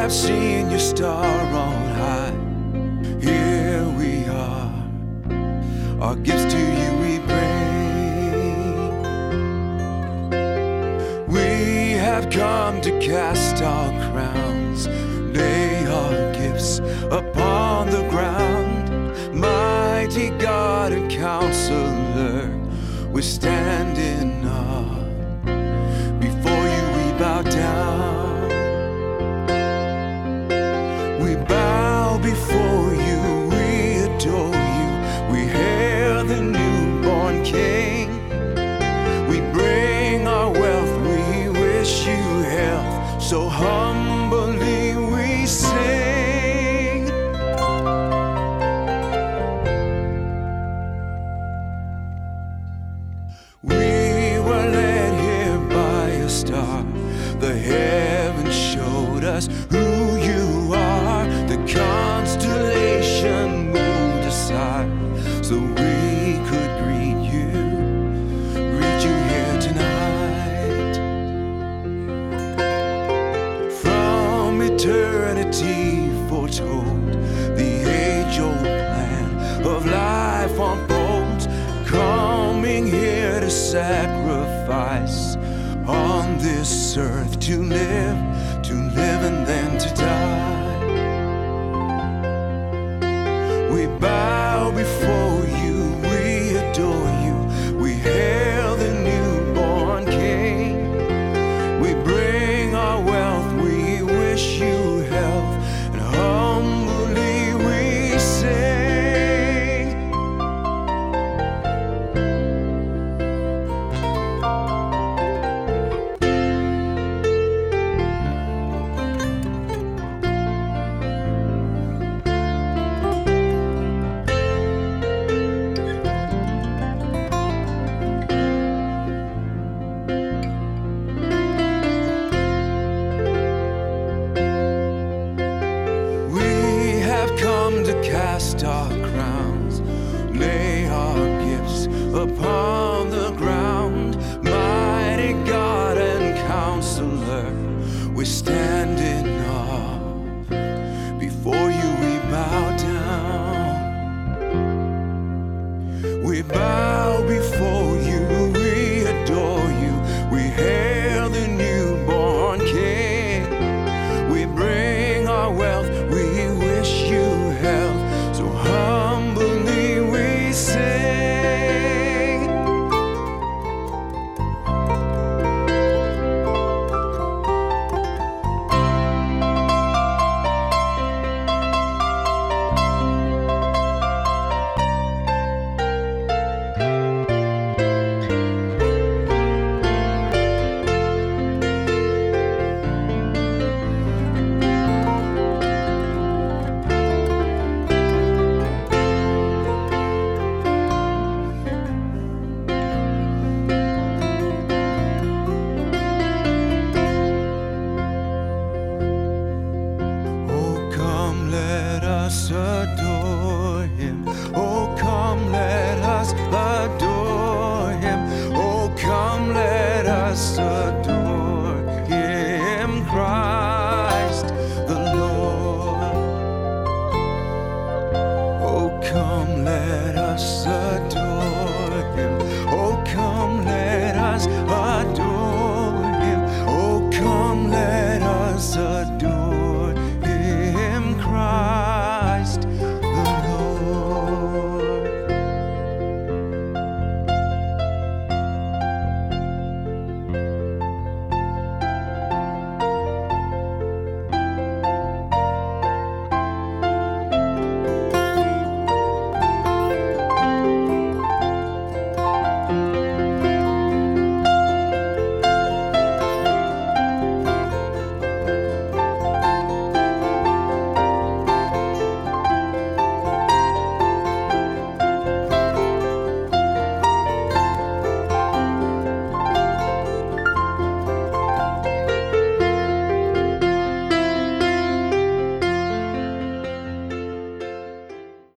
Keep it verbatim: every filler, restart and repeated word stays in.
have seen your star on high. Here we are, our gifts to you we bring. We have come to cast our crowns, lay our gifts upon the ground. Mighty God and Counselor, we stand in awe. Before you we bow down. We bow before you, we adore you. We hail the newborn King. We bring our wealth, we wish you health. So humbly we sing. We were led here by a star. The heavens showed us who you are. The constellation moved aside so we could greet you, greet you here tonight. From eternity foretold, the age-old plan of life unfolds, coming here to sacrifice on this earth, to live, to live and then to die. We bow before you, we adore you. We hail the newborn King. We bring our wealth, we wish you health, and humbly we sing. Come to cast our crowns, lay our gifts upon the ground. Mighty God and Counselor, we stand in awe. Before you we bow down. We bow